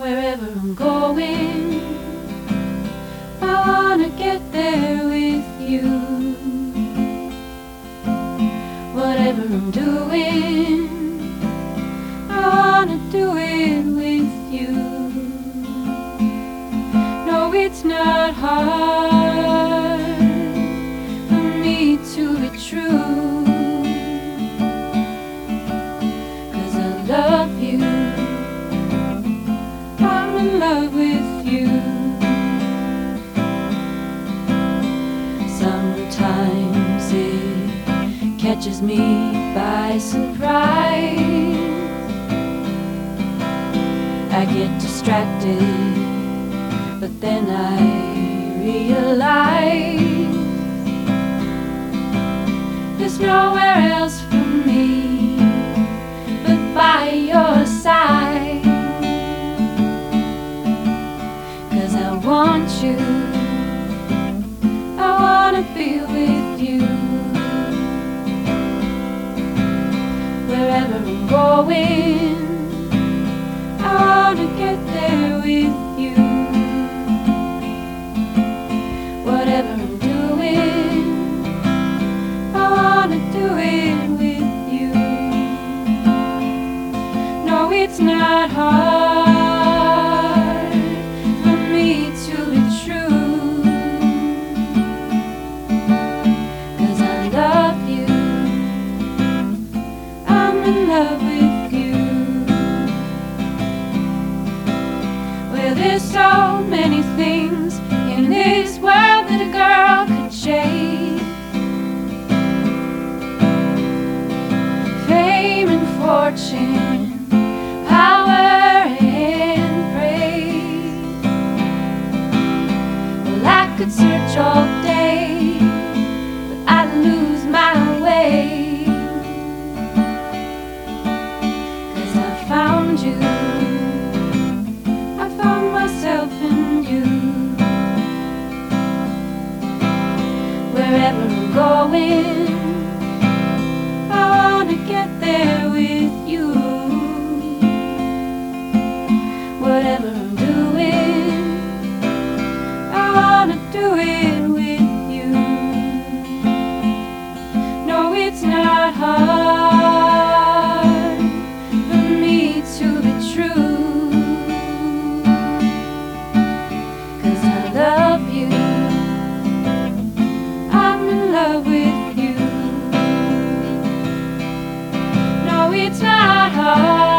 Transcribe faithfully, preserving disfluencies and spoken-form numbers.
Wherever I'm going, I wanna get there with you. Whatever I'm doing, I wanna do it with you. No, it's not hard for me to be true, 'cause I love you, I'm in love with you. Sometimes it catches me by surprise. I get distracted, but then I realize there's nowhere else for me but by your side. 'Cause I want you, I wanna be with you. Wherever I'm going, I wanna get there with you. Whatever I'm doing, I wanna do it with you. No, it's not hard for me to be true, 'cause I love you, I'm in love with you. Well, there's so many things in this world that a girl could chase: fame and fortune, power and praise. Well, I could search all day, but I'd lose my way. 'Cause I found you, I found myself in you. Wherever I'm going, I wanna get there with you. Whatever I'm doing, I wanna do it with you. No, it's not hard for me to be true, 'cause I love you, I'm in love with you. No, it's not hard